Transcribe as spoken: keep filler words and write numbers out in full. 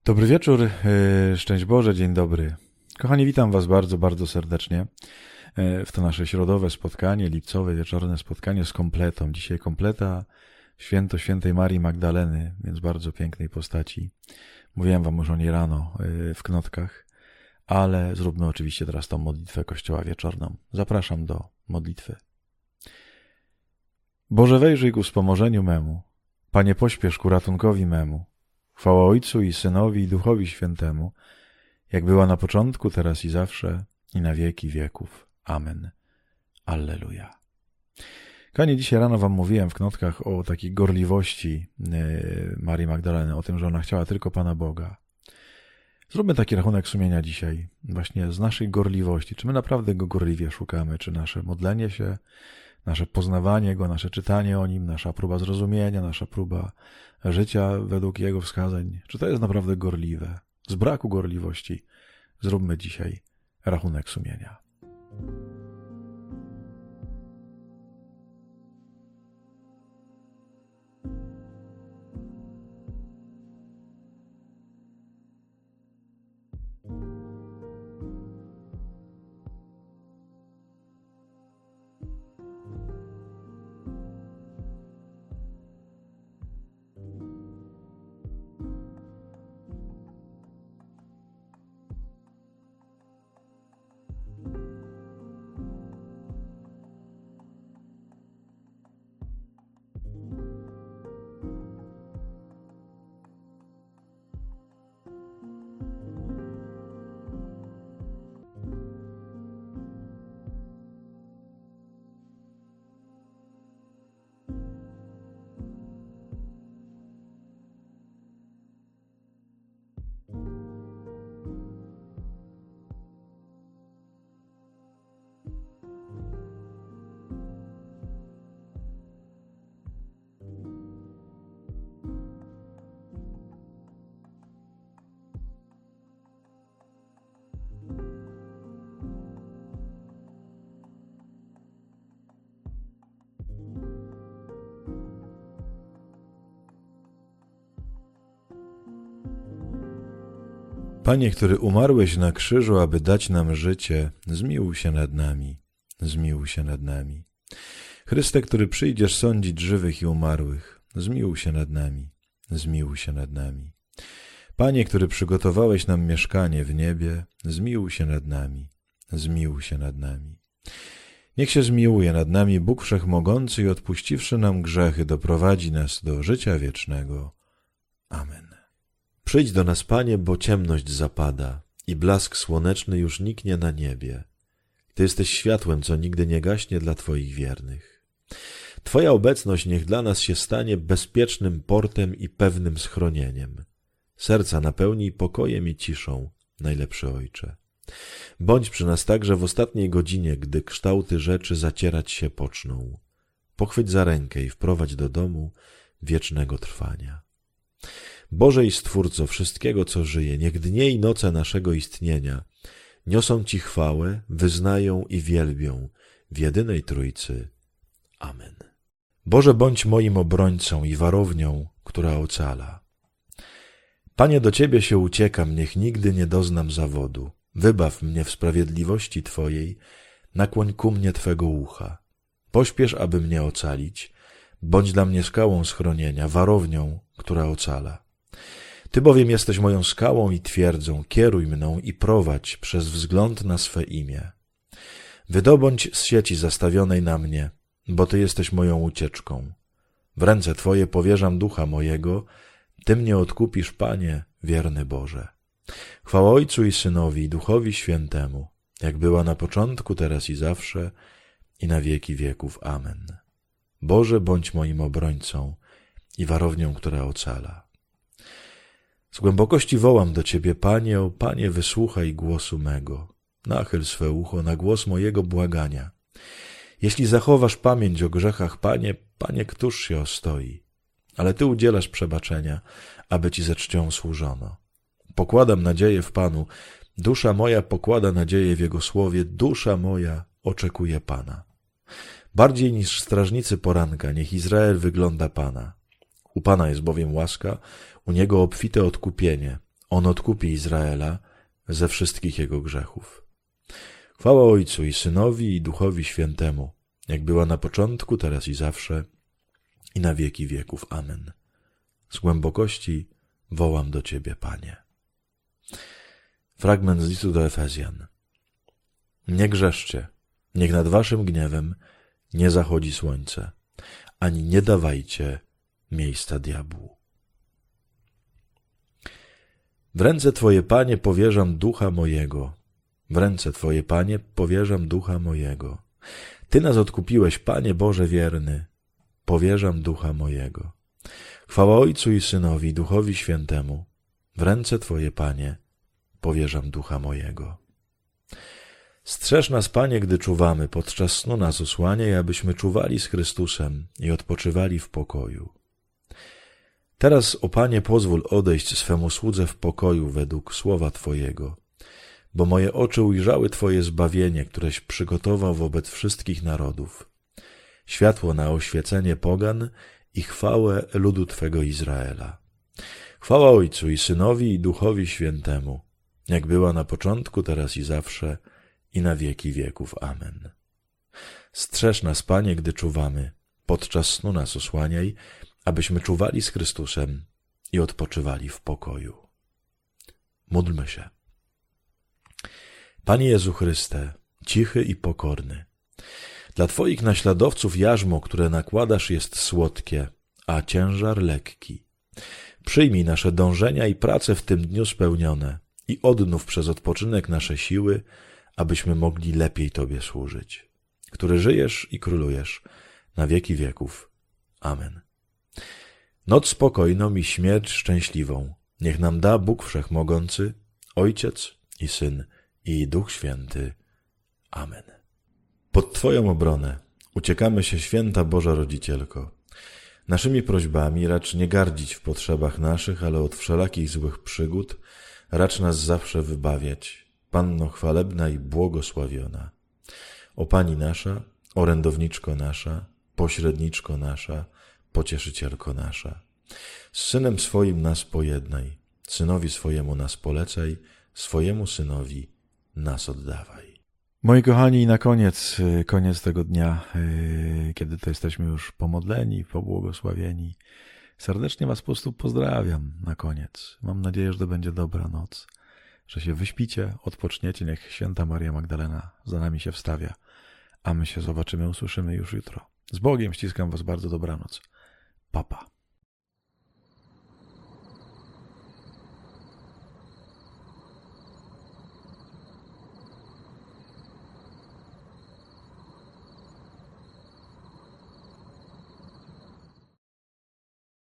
Dobry wieczór, yy, szczęść Boże, dzień dobry. Kochani, witam Was bardzo, bardzo serdecznie yy, w to nasze środowe spotkanie, lipcowe, wieczorne spotkanie z kompletą. Dzisiaj kompleta, święto świętej Marii Magdaleny, więc bardzo pięknej postaci. Mówiłem Wam już o niej rano yy, w knotkach, ale zróbmy oczywiście teraz tą modlitwę Kościoła wieczorną. Zapraszam do modlitwy. Boże, wejrzyj ku wspomożeniu memu, Panie, pośpiesz ku ratunkowi memu. Chwała Ojcu i Synowi i Duchowi Świętemu, jak była na początku, teraz i zawsze, i na wieki wieków. Amen. Alleluja. Kochani, dzisiaj rano Wam mówiłem w knotkach o takiej gorliwości Marii Magdaleny, o tym, że ona chciała tylko Pana Boga. Zróbmy taki rachunek sumienia dzisiaj, właśnie z naszej gorliwości. Czy my naprawdę Go gorliwie szukamy? Czy nasze modlenie się, nasze poznawanie Go, nasze czytanie o Nim, nasza próba zrozumienia, nasza próba życia według Jego wskazań, czy to jest naprawdę gorliwe? Z braku gorliwości zróbmy dzisiaj rachunek sumienia. Panie, który umarłeś na krzyżu, aby dać nam życie, zmiłuj się nad nami, zmiłuj się nad nami. Chryste, który przyjdziesz sądzić żywych i umarłych, zmiłuj się nad nami, zmiłuj się nad nami. Panie, który przygotowałeś nam mieszkanie w niebie, zmiłuj się nad nami, zmiłuj się nad nami. Niech się zmiłuje nad nami Bóg Wszechmogący i odpuściwszy nam grzechy, doprowadzi nas do życia wiecznego. Amen. Przyjdź do nas, Panie, bo ciemność zapada i blask słoneczny już niknie na niebie. Ty jesteś światłem, co nigdy nie gaśnie dla Twoich wiernych. Twoja obecność niech dla nas się stanie bezpiecznym portem i pewnym schronieniem. Serca napełnij pokojem i ciszą, najlepszy Ojcze. Bądź przy nas także w ostatniej godzinie, gdy kształty rzeczy zacierać się poczną. Pochwyć za rękę i wprowadź do domu wiecznego trwania. Boże i Stwórco wszystkiego, co żyje, niech dnie i noce naszego istnienia niosą Ci chwałę, wyznają i wielbią w jedynej Trójcy. Amen. Boże, bądź moim obrońcą i warownią, która ocala. Panie, do Ciebie się uciekam, niech nigdy nie doznam zawodu. Wybaw mnie w sprawiedliwości Twojej, nakłoń ku mnie Twego ucha. Pośpiesz, aby mnie ocalić, bądź dla mnie skałą schronienia, warownią, która ocala. Ty bowiem jesteś moją skałą i twierdzą, kieruj mną i prowadź przez wzgląd na swe imię. Wydobądź z sieci zastawionej na mnie, bo Ty jesteś moją ucieczką. W ręce Twoje powierzam ducha mojego, Ty mnie odkupisz, Panie, wierny Boże. Chwała Ojcu i Synowi i Duchowi Świętemu, jak była na początku, teraz i zawsze, i na wieki wieków. Amen. Boże, bądź moim obrońcą i warownią, która ocala. Z głębokości wołam do Ciebie, Panie, o Panie, wysłuchaj głosu mego. Nachyl swe ucho na głos mojego błagania. Jeśli zachowasz pamięć o grzechach, Panie, Panie, któż się ostoi? Ale Ty udzielasz przebaczenia, aby Ci ze czcią służono. Pokładam nadzieję w Panu, dusza moja pokłada nadzieję w Jego słowie, dusza moja oczekuje Pana. Bardziej niż strażnicy poranka, niech Izrael wygląda Pana. U Pana jest bowiem łaska, u Niego obfite odkupienie. On odkupi Izraela ze wszystkich jego grzechów. Chwała Ojcu i Synowi i Duchowi Świętemu, jak była na początku, teraz i zawsze, i na wieki wieków. Amen. Z głębokości wołam do Ciebie, Panie. Fragment z listu do Efezjan. Nie grzeszcie, niech nad waszym gniewem nie zachodzi słońce, ani nie dawajcie miejsca diabłu. W ręce Twoje, Panie, powierzam ducha mojego. W ręce Twoje, Panie, powierzam ducha mojego. Ty nas odkupiłeś, Panie Boże wierny. Powierzam ducha mojego. Chwała Ojcu i Synowi, i Duchowi Świętemu. W ręce Twoje, Panie, powierzam ducha mojego. Strzeż nas, Panie, gdy czuwamy, podczas snu nas osłaniaj, abyśmy czuwali z Chrystusem i odpoczywali w pokoju. Teraz, o Panie, pozwól odejść swemu słudze w pokoju według słowa Twojego, bo moje oczy ujrzały Twoje zbawienie, któreś przygotował wobec wszystkich narodów, światło na oświecenie pogan i chwałę ludu Twego Izraela. Chwała Ojcu i Synowi i Duchowi Świętemu, jak była na początku, teraz i zawsze, i na wieki wieków. Amen. Strzeż nas, Panie, gdy czuwamy, podczas snu nas osłaniaj, abyśmy czuwali z Chrystusem i odpoczywali w pokoju. Módlmy się. Panie Jezu Chryste, cichy i pokorny, dla Twoich naśladowców jarzmo, które nakładasz, jest słodkie, a ciężar lekki. Przyjmij nasze dążenia i prace w tym dniu spełnione i odnów przez odpoczynek nasze siły, abyśmy mogli lepiej Tobie służyć, który żyjesz i królujesz na wieki wieków. Amen. Noc spokojną i śmierć szczęśliwą niech nam da Bóg Wszechmogący, Ojciec i Syn i Duch Święty. Amen. Pod Twoją obronę uciekamy się, święta Boża Rodzicielko. Naszymi prośbami racz nie gardzić w potrzebach naszych, ale od wszelakich złych przygód racz nas zawsze wybawiać, Panno chwalebna i błogosławiona. O Pani nasza, orędowniczko nasza, pośredniczko nasza, pocieszycielko nasza. Z Synem swoim nas pojednaj, Synowi swojemu nas polecaj, swojemu Synowi nas oddawaj. Moi kochani, na koniec, koniec tego dnia, kiedy to jesteśmy już pomodleni, pobłogosławieni, serdecznie Was po prostu pozdrawiam na koniec. Mam nadzieję, że to będzie dobra noc, że się wyśpicie, odpoczniecie, niech święta Maria Magdalena za nami się wstawia, a my się zobaczymy, usłyszymy już jutro. Z Bogiem, ściskam Was bardzo, dobranoc. Pa, pa.